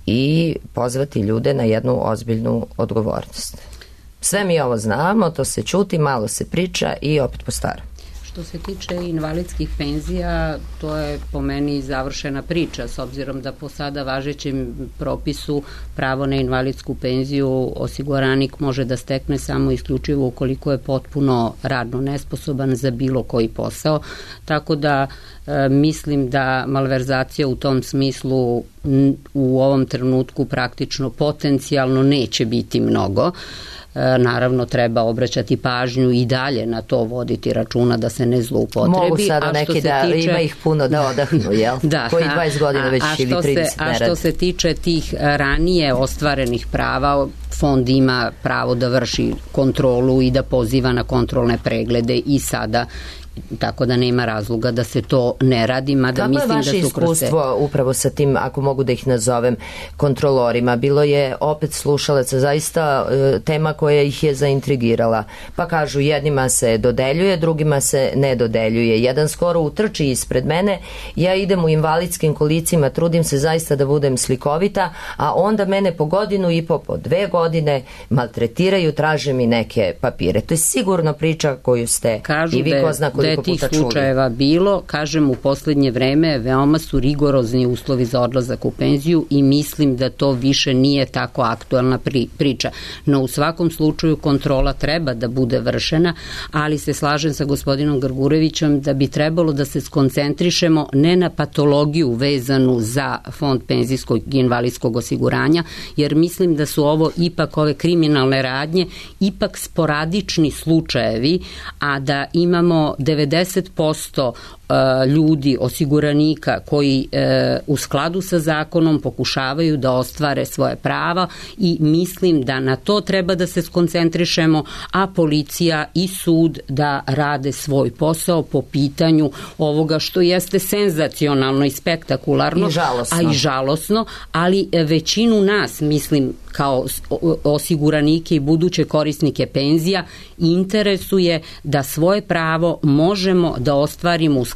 i pozvati ljude na jednu ozbiljnu odgovornost? Sve mi ovo znamo, to se čuti, malo se priča i opet po starom. Što se tiče invalidskih penzija, to je po meni završena priča, s obzirom da po sada važećem propisu pravo na invalidsku penziju osiguranik može da stekne samo isključivo ukoliko je potpuno radno nesposoban za bilo koji posao, tako da e, mislim da malverzacija u tom smislu n, u ovom trenutku praktično potencijalno neće biti mnogo. Naravno, treba obraćati pažnju i dalje na to, voditi računa da se ne zloupotrebi. Mogu sada neki da tiče, ima ih puno da odahnu, jel? Da, koji dvadeset godina već ili trideset A što se tiče tih ranije ostvarenih prava, fond ima pravo da vrši kontrolu i da poziva na kontrolne preglede i sada, tako da nema razloga da se to ne radi, mada Kako mislim da su... Kako je vaše iskustvo upravo sa tim, ako mogu da ih nazovem, kontrolorima? Bilo je opet slušalaca, zaista tema koja ih je zaintrigirala. Pa kažu, jednima se dodeljuje, drugima se ne dodeljuje. Jedan skoro utrči ispred mene, ja idem u invalidskim kolicima, trudim se zaista da budem slikovita, a onda mene po godinu i po, po dve godine maltretiraju, traže mi neke papire. To je sigurno priča koju ste Kažu i vi ko zna da je tih slučajeva bilo, kažem, u poslednje vreme veoma su rigorozni uslovi za odlazak u penziju i mislim da to više nije tako aktuelna pri, priča. No u svakom slučaju kontrola treba da bude vršena, ali se slažem sa gospodinom Grgurevićem da bi trebalo da se skoncentrišemo ne na patologiju vezanu za fond penzijskog i invalidskog osiguranja, jer mislim da su ovo ipak ove kriminalne radnje ipak sporadični slučajevi, a da imamo devedeset posto ljudi, osiguranika koji e, u skladu sa zakonom pokušavaju da ostvare svoje prava i mislim da na to treba da se skoncentrišemo, a policija i sud da rade svoj posao po pitanju ovoga što jeste senzacionalno i spektakularno, I žalosno. a i žalosno, ali većinu nas, mislim, kao osiguranike i buduće korisnike penzija interesuje da svoje pravo možemo da ostvarimo u skladu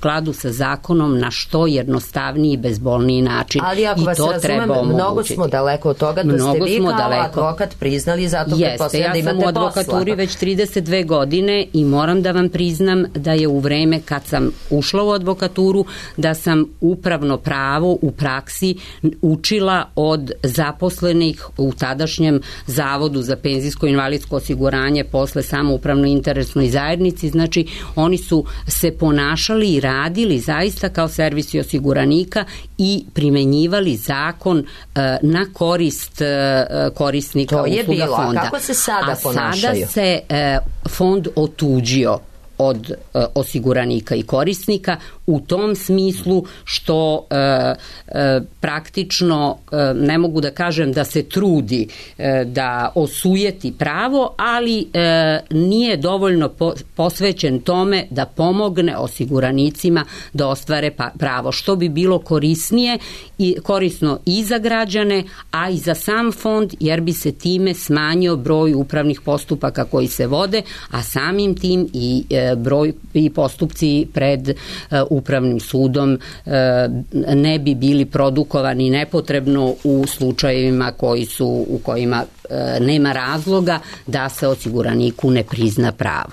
skladu sa zakonom na što jednostavniji i bezbolniji način. Ali ako I vas to razumem, treba mnogo smo daleko od toga da mnogo ste vi kao daleko. advokat priznali, zato Jeste, pretpostavljam da ja sam imate u advokaturi posla. već trideset dve godine i moram da vam priznam da je u vreme kad sam ušla u advokaturu, da sam upravno pravo u praksi učila od zaposlenih u tadašnjem Zavodu za penzijsko i invalidsko osiguranje, posle samoupravno interesnoj zajednici. Znači, oni su se ponašali i radili zaista kao servisi osiguranika i primenjivali zakon uh, na korist uh, korisnika To je usluga bilo. A fonda. kako se sada A ponašaju? sada se uh, fond otuđio od uh, osiguranika i korisnika u tom smislu što uh, uh, praktično uh, ne mogu da kažem da se trudi uh, da osujeti pravo, ali uh, nije dovoljno po, posvećen tome da pomogne osiguranicima da ostvare pa, pravo, što bi bilo korisnije i korisno i za građane, a i za sam fond, jer bi se time smanjio broj upravnih postupaka koji se vode, a samim tim i uh, broj i postupci pred uh, upravnim sudom uh, ne bi bili produkovani nepotrebno u slučajevima koji su, u kojima uh, nema razloga da se osiguraniku ne prizna pravo.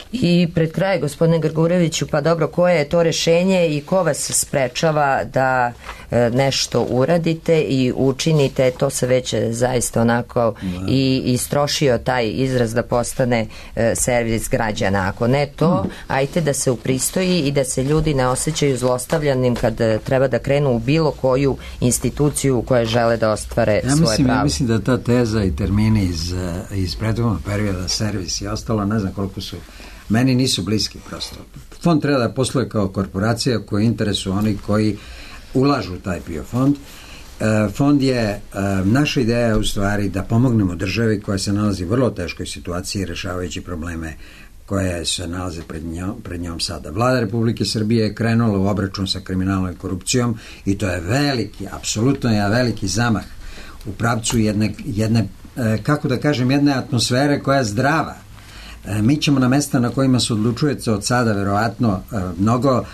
I pred kraj, gospodine Grgureviću, pa dobro, koje je to rešenje i ko vas sprečava da e, nešto uradite i učinite, to se već zaista onako da. i istrošio taj izraz da postane e, servis građana. Ako ne to, hmm. ajte da se upristoji i da se ljudi ne osjećaju zlostavljanim kad treba da krenu u bilo koju instituciju u kojoj žele da ostvare ja svoje mislim, pravo. Ja mislim da ta teza i termini iz, iz prethodnog perioda, servis i ostalo, ne znam koliko su, meni nisu bliski prosto. Fond treba da posluje kao korporacija koji interesu oni koji ulažu u taj P I O fond. E, fond je, e, naša ideja je u stvari da pomognemo državi koja se nalazi u vrlo teškoj situaciji rešavajući probleme koje se nalaze pred njom, pred njom sada. Vlada Republike Srbije je krenula u obračun sa kriminalnom i korupcijom i to je veliki, apsolutno je veliki zamah u pravcu jedne, jedne e, kako da kažem, jedne atmosfere koja je zdrava. Mi ćemo na mesta na kojima se odlučuje od sada verovatno mnogo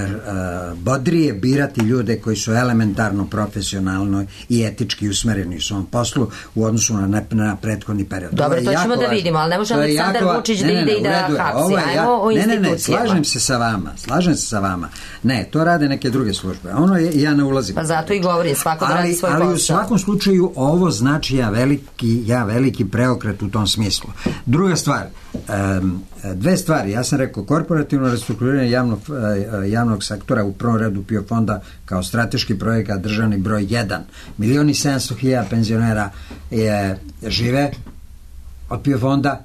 bodrije birati ljude koji su elementarno, profesionalno i etički usmereni u svom poslu u odnosu na, na prethodni period. Dobro, to ćemo da vidimo, ali ne može Aleksandar jako, Vučić da ide i da hapsi. Ajmo o institucijama. Ne, ne, ne, slažem se sa vama, slažem se sa vama. Ne, to rade neke druge službe. Ono je, ja ne ulazim. Pa zato i govorim, svako da radi svoj posao. Ali u svakom slučaju ovo znači ja veliki, ja veliki preokret u tom smislu. Druga stvar, um, dve stvari, ja sam rekao korporativno restrukturiranje javnog, javnog sektora u prvom redu P I O fonda kao strateški projekat državni broj jedan. Milion i sedamsto hiljada penzionera je, žive od P I O fonda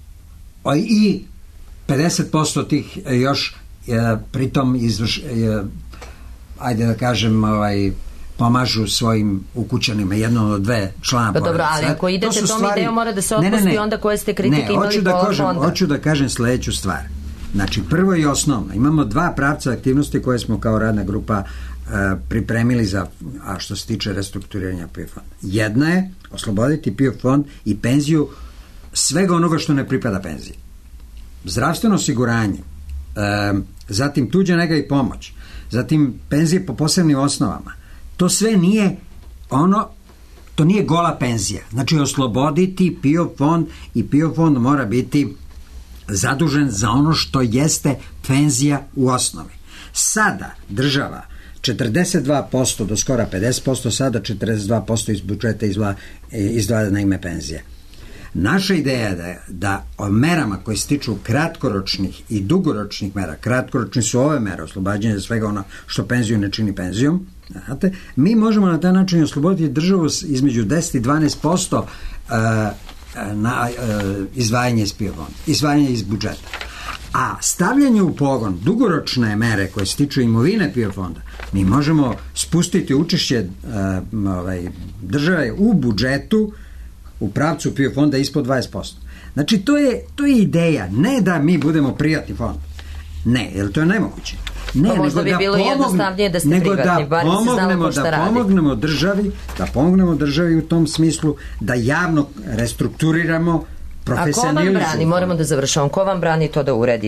i pedeset posto tih još je, pritom izvrš, je, ajde da kažem ovaj, pomažu svojim ukućanima, jedno od dve člana pa dobro, ali ako idete tom stvari, idejom mora da se otpusti ne, ne, ne, onda koje ste kritike ne, imali da po kažem, fonda. Hoću da kažem sledeću stvar. Znači, prvo i osnovno, imamo dva pravca aktivnosti koje smo kao radna grupa uh, pripremili za, a što se tiče restrukturiranja P I O fonda. Jedna je osloboditi P I O fond i penziju svega onoga što ne pripada penziji. Zdravstveno osiguranje, uh, zatim tuđa nega i pomoć, zatim penzije po posebnim osnovama. To sve nije ono, to nije gola penzija. Znači, osloboditi P I O fond i P I O fond mora biti zadužen za ono što jeste penzija u osnovi. Sada država četrdeset dva posto do skora pedeset posto, sada četrdeset dva posto iz budžeta izdvaja na ime penzije. Naša ideja je da, da o merama koje se tiču kratkoročnih i dugoročnih mera, kratkoročni su ove mere, oslobađanje za svega ono što penziju ne čini penzijom, znate, mi možemo na taj način osloboditi državu između deset i dvanaest posto uh, na uh, izdvajanje iz P I O fonda, izdvajanje iz budžeta. A stavljanje u pogon dugoročne mere koje se tiču imovine P I O fonda, mi možemo spustiti učešće uh, ovaj, države u budžetu u pravcu P I O fonda ispod dvadeset posto. Znači, to je, to je ideja. Ne da mi budemo privatni fond. Ne, jer to je nemoguće. Ne, pa možda bi da bilo pomogne, jednostavnije da ste nego privatni, da bar se znalo da radi. pomognemo državi, da pomognemo državi u tom smislu, da javno restrukturiramo, profesionalizujemo. A ko vam brani, moramo da završamo, ko vam brani to da uredite?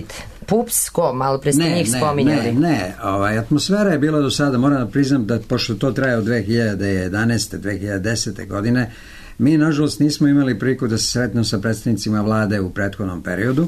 P U P S, ko? Malo pre ste njih spominjali. Ne, ne, ovaj, atmosfera je bila do sada, moram da priznam da, pošto to traje od dve hiljade jedanaeste. dve hiljade desete. godine, mi, nažalost, nismo imali priliku da se sretnemo sa predstavnicima vlade u prethodnom periodu,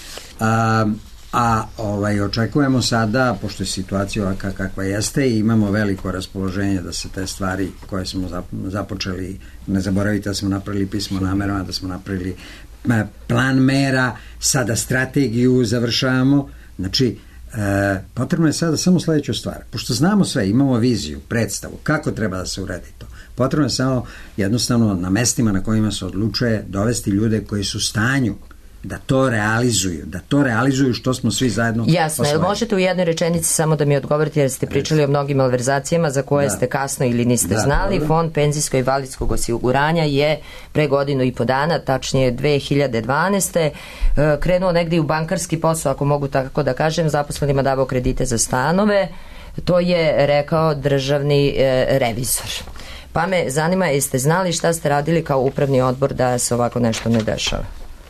a, a ovaj, očekujemo sada, pošto je situacija ovakva kakva jeste, i imamo veliko raspoloženje da se te stvari koje smo započeli, ne zaboravite da smo napravili pismo namerama, da smo napravili plan mera, sada strategiju završavamo, znači e, potrebno je sada samo sledeću stvar, pošto znamo sve, imamo viziju, predstavu, kako treba da se uredi to, potrebno je samo jednostavno na mestima na kojima se odlučuje dovesti ljude koji su u stanju da to realizuju, da to realizuju što smo svi zajedno Jasno, jel možete u jednoj rečenici samo da mi odgovorite, jer ste pričali o mnogim malverzacijama za koje da. ste kasno ili niste da, znali. Dobro. Fond penzijskog i invalidskog osiguranja je pre godinu i po dana, tačnije dve hiljade dvanaeste. krenuo negdje u bankarski posao, ako mogu tako da kažem, zaposlenima davao kredite za stanove. To je rekao državni e, revizor. Pa me zanima, jeste znali šta ste radili kao upravni odbor da se ovako nešto ne dešava?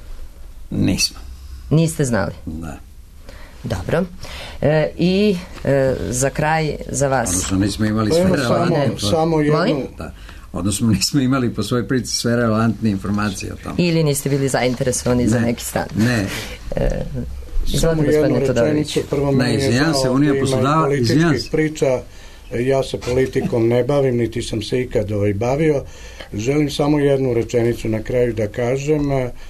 Nismo. Niste znali? Da. Dobro. E, I e, za kraj, za vas. Odnosno nismo imali sve relevantne... Samo, samo jednu... Da. Odnosno nismo imali po svojoj prici sve relevantne informacije o tome. Ili niste bili zainteresovani ne, za neki stan. Ne. E, samo jednu rečenicu. Prvo ne, izvijan se, Unija poslodava... Političkih priča, ja se politikom ne bavim, niti sam se ikad ovaj bavio. Želim samo jednu rečenicu na kraju da kažem.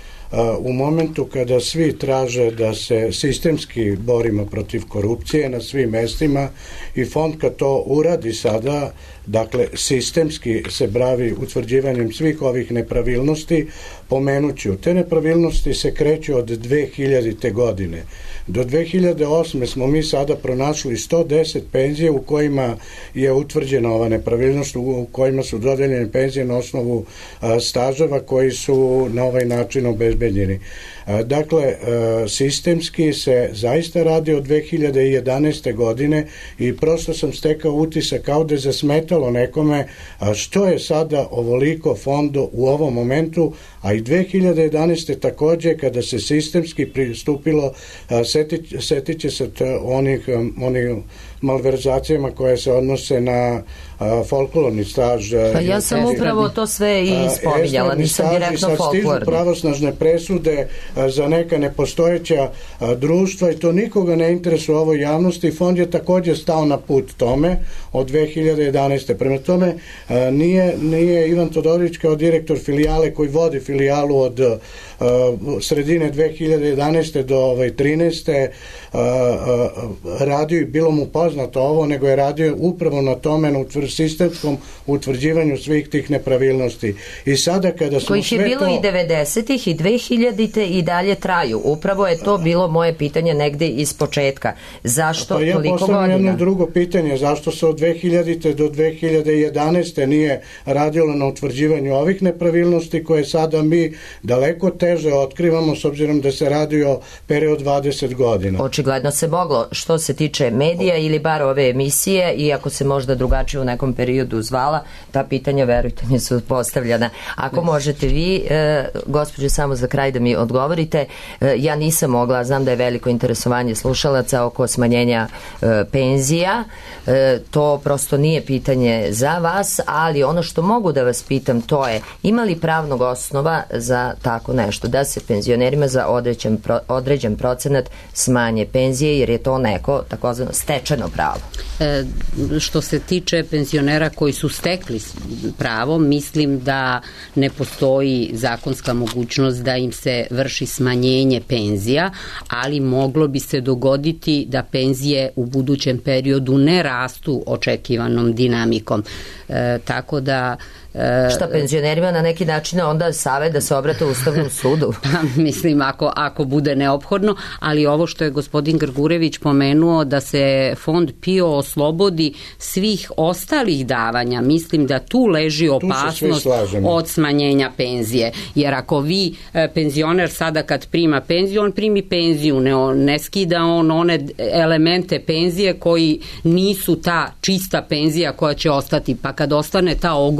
U momentu kada svi traže da se sistemski borimo protiv korupcije na svim mestima i fond kad to uradi sada, dakle sistemski se bavi utvrđivanjem svih ovih nepravilnosti, pomenuću, te nepravilnosti se kreću od dve hiljadite. godine. Do dve hiljade osme. smo mi sada pronašli sto deset penzije u kojima je utvrđena ova nepravilnost, u kojima su dodeljene penzije na osnovu a, staževa koji su na ovaj način obezbeđeni. A, dakle, a, sistemski se zaista radi od dve hiljade jedanaeste. godine i prosto sam stekao utisak kao da je zasmetalo nekome a, što je sada ovoliko fondu u ovom momentu, a i dve hiljade jedanaeste. takođe kada se sistemski pristupilo, a, setit, setit će se t, onih, onih malverzacijama koje se odnose na a, folklorni staž. Pa ja sam upravo to sve i spominjala, nisam direktno folklorni. Sad stižu pravosnažne presude a, za neka nepostojeća a, društva i to nikoga ne interesuje u ovoj javnosti. Fond je takođe stao na put tome od dve hiljade jedanaeste. Prema tome a, nije, nije Ivan Todorović kao direktor filijale koji vodi filijalu od a, sredine dve hiljade jedanaeste. do ovaj, trinaeste. A, a, radio i bilo mu poznato ovo, nego je radio upravo na tome, na utvr, sistemskom utvrđivanju svih tih nepravilnosti. I sada kada smo kojih je bilo to... i devedesetih i dve hiljadite. i dalje traju. Upravo je to bilo moje pitanje negde iz početka. Zašto pa ja toliko godina? Ja postavljam jedno drugo pitanje. Zašto se od dve hiljadite. do dve hiljade jedanaeste. nije radilo na utvrđivanju ovih nepravilnosti koje sada mi daleko teže otkrivamo s obzirom da se radi o period dvadeset godina. Očigledno se moglo. Što se tiče medija ili bar ove emisije, iako se možda drugačije u nekom periodu zvala, ta pitanja, verujte mi, su postavljena. Ako možete vi, e, gospođe, samo za kraj da mi odgovorite, e, ja nisam mogla, znam da je veliko interesovanje slušalaca oko smanjenja e, penzija, e, to prosto nije pitanje za vas, ali ono što mogu da vas pitam to je, ima li pravnog osnova za tako nešto, da se penzionerima za određen, pro, određen procenat smanje penzije, jer je to neko takozvano stečeno pravo? E, što se tiče penzionera koji su stekli pravo, mislim da ne postoji zakonska mogućnost da im se vrši smanjenje penzija, ali moglo bi se dogoditi da penzije u budućem periodu ne rastu očekivanom dinamikom. E, tako da šta penzionerima na neki način onda savet da se obrate u Ustavnom sudu? Mislim, ako, ako bude neophodno, ali ovo što je gospodin Grgurević pomenuo da se fond P I O oslobodi svih ostalih davanja, mislim da tu leži opasnost od smanjenja penzije. Jer ako vi, penzioner sada kad prima penziju, on primi penziju, ne, on, ne skida on one elemente penzije koji nisu ta čista penzija koja će ostati, pa kad ostane ta ogoljena,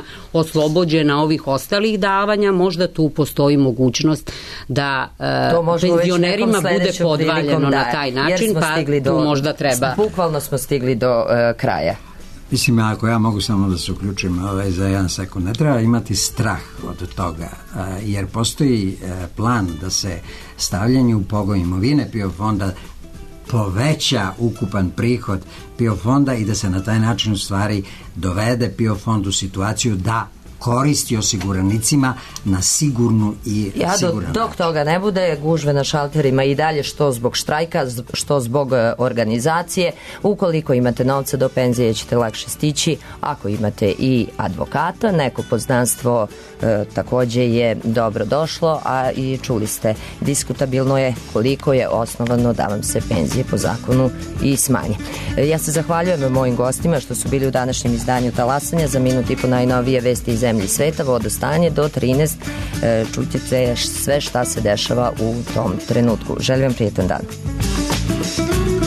oslobođena ovih ostalih davanja, možda tu postoji mogućnost da uh, penzionerima bude podvaljeno na taj način, pa tu do, možda treba... Bukvalno smo stigli do uh, kraja. Mislim, ako ja mogu samo da se uključim ovaj, za jedan sekund, ne treba imati strah od toga, jer postoji plan da se stavljanje u pogon imovine PIO fonda poveća ukupan prihod PIO fonda i da se na taj način u stvari dovede PIO fond u situaciju da koristi osiguranicima na sigurnu i ja, sigurnu. Dok toga ne bude, gužve na šalterima i dalje, što zbog štrajka, što zbog organizacije. Ukoliko imate novca do penzije ćete lakše stići, ako imate i advokata, neko poznanstvo e, takođe je dobro došlo, a i čuli ste, diskutabilno je koliko je osnovano da vam se penzije po zakonu i smanje. E, ja se zahvaljujem mojim gostima što su bili u današnjem izdanju Talasanja. Za minut i po najnovije vesti iz zemlji i sveta, vodostanje do trinaest, e, čućete sve šta se dešava u tom trenutku. Želim vam prijetan dan.